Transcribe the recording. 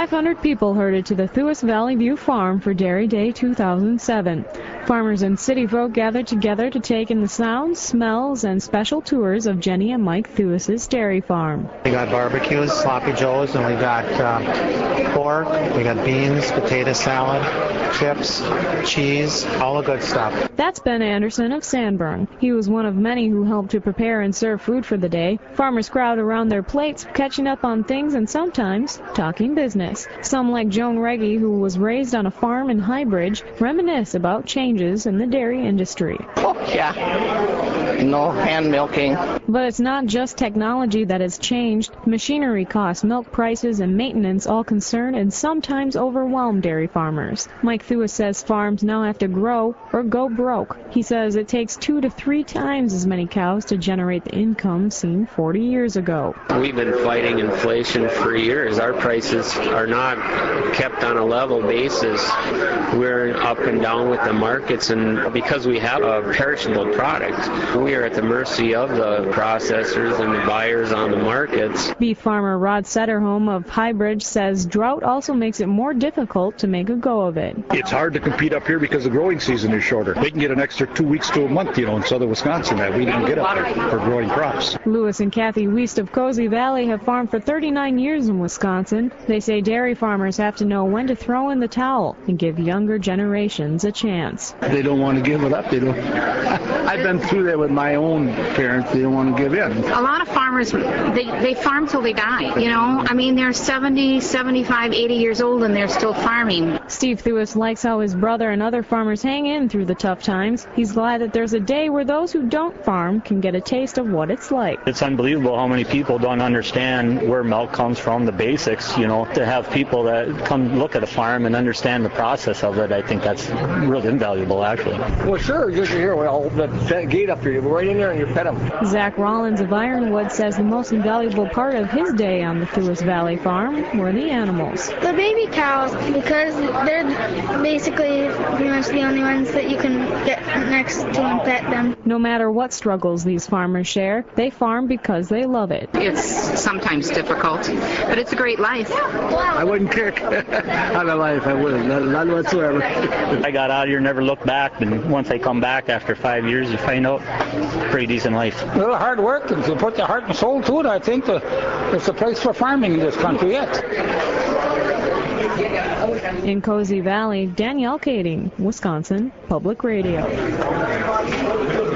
500 people herded to the Thewis Valley View Farm for Dairy Day 2007. Farmers and city folk gathered together to take in the sounds, smells, and special tours of Jenny and Mike Thewis's dairy farm. We got barbecues, sloppy joes, and we got pork, we got beans, potato salad, chips, cheese, all the good stuff. That's Ben Anderson of Sandburn. He was one of many who helped to prepare and serve food for the day. Farmers crowd around their plates, catching up on things and sometimes talking business. Some, like Joan Reggie, who was raised on a farm in Highbridge, reminisce about changes in the dairy industry. Oh, yeah. No hand milking. But it's not just technology that has changed. Machinery costs, milk prices, and maintenance all concern and sometimes overwhelm dairy farmers. Mike Thewis says farms now have to grow or go broke. He says it takes 2 to 3 times as many cows to generate the income seen 40 years ago. We've been fighting inflation for years. Our prices are not kept on a level basis. We're up and down with the markets, and because we have a perishable product, we are at the mercy of the processors and the buyers on the markets. Beef farmer Rod Setterholm of Highbridge says drought also makes it more difficult to make a go of it. It's hard to compete up here because the growing season is shorter. They can get an extra 2 weeks to a month, in southern Wisconsin that we didn't get up there for growing crops. Lewis and Kathy Wiest of Cozy Valley have farmed for 39 years in Wisconsin. They say dairy farmers have to know when to throw in the towel and give younger generations a chance. They don't want to give it up. They don't. I've been through that with my own parents. They don't want to give in. A lot of farmers, they farm till they die, I mean, they're 70, 75, 80 years old and they're still farming. Steve Thewis likes how his brother and other farmers hang in through the tough times. He's glad that there's a day where those who don't farm can get a taste of what it's like. It's unbelievable how many people don't understand where milk comes from, the basics, to have people that come look at a farm and understand the process of it. I think that's really invaluable, actually. Well, sure, just here, that gate up here, you go right in there and you pet them. Zach Rollins of Ironwood says the most invaluable part of his day on the Thewis Valley farm were the animals. The baby cows, because they're basically pretty much the only ones that you can get next to and pet them. No matter what struggles these farmers share, they farm because they love it. It's sometimes difficult, but it's a great life. I wouldn't kick on a life. I wouldn't, not whatsoever. I got out here, never looked back, and once I come back after 5 years, you find out pretty decent life. A little hard work, and if you put your heart and soul to it, I think it's the place for farming in this country yet. In Cozy Valley, Danielle Kading, Wisconsin Public Radio.